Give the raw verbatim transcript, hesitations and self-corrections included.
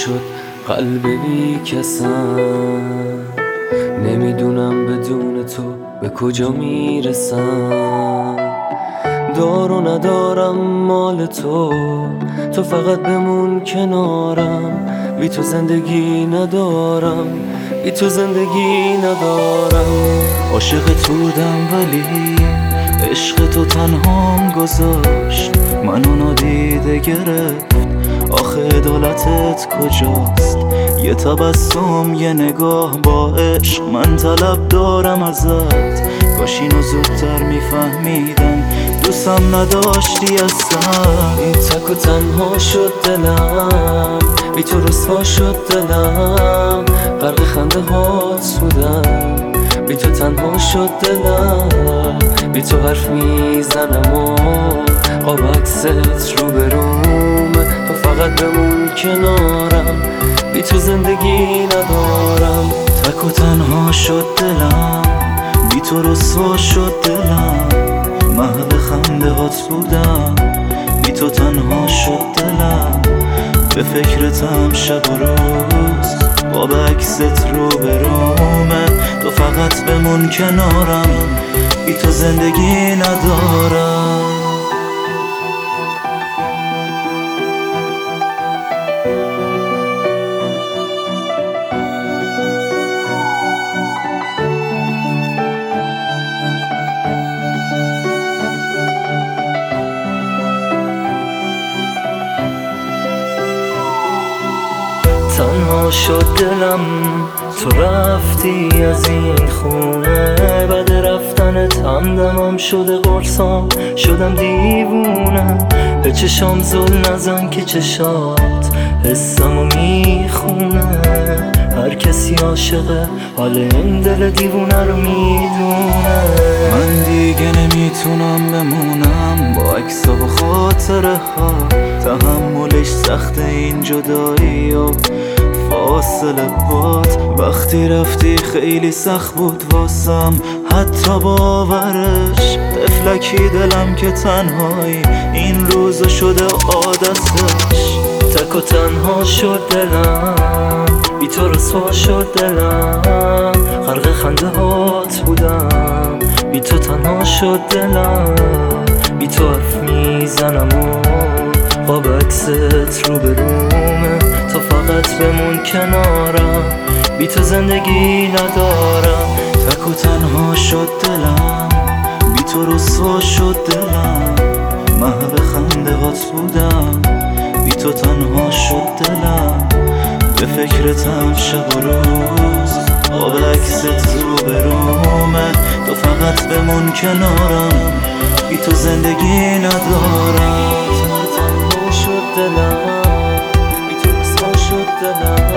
شد قلب بی کسم، نمیدونم بدون تو به کجا میرسم. دار و ندارم مال تو، تو فقط بمون کنارم. بی تو زندگی ندارم، بی تو زندگی ندارم. عاشق تو بودم ولی عشق تو تنهام گذاشت، منو نادیده گرفت. آخه عدالتت کجاست؟ یه تبسم یه نگاه با عشق من طلب دارم ازت. کاش اینو زودتر میفهمیدم، دوستم نداشتی اصلا. این تک و تنها شد دلم، بی تو رسوا شد دلم. غرق خنده هات بودم، بی تو تنها شد دلم. بی تو حرف میزنم و قاب عکست رو بروم. تو فقط بمون کنارم، بی تو زندگی ندارم. تک و تنها شد دلم، بی تو رسوا شد دلم. محل خنده هات بودم، بی تو تنها شد دلم. به فکرتم شب و روز، با عکست رو برومه. تو فقط بمون کنارم، بی تو زندگی ندارم. تنها شد دلم، تو رفتی از این خونه. بعد رفتنت همدمم شده قرصام، شدم دیوونه. به چشام زل نزن که چشات حسمو میخونه. هر کسی عاشقه حال این دل دیوونه رو میدونه. من دیگه نمیتونم بمونم با عکس و خاطره ها. تحملش سخت این جدایی و فاصله باد. وقتی رفتی خیلی سخت بود واسم حتی باورش. طفلکی دلم که تنهایی این روزا شده عادتش. تک و تنها شد دلم، بی تو رسوا شد دلم. غرق خنده هات بودم، بی تو تنها شد دلم. بی تو حرف میزنم و قاب عکست رو برومه. تو فقط بمون کنارم، بی تو زندگی ندارم. تک و تنها شد دلم، بی تو رسوا شد دلم. محل خنده هات بودم، بی تو تنها شد دلم. به فکرتم شب و روز، قاب عکست رو برومه. تو فقط بمون کنارم، بی تو زندگی ندارم. تنها شد دلم، بی تو رسوا شد دلم.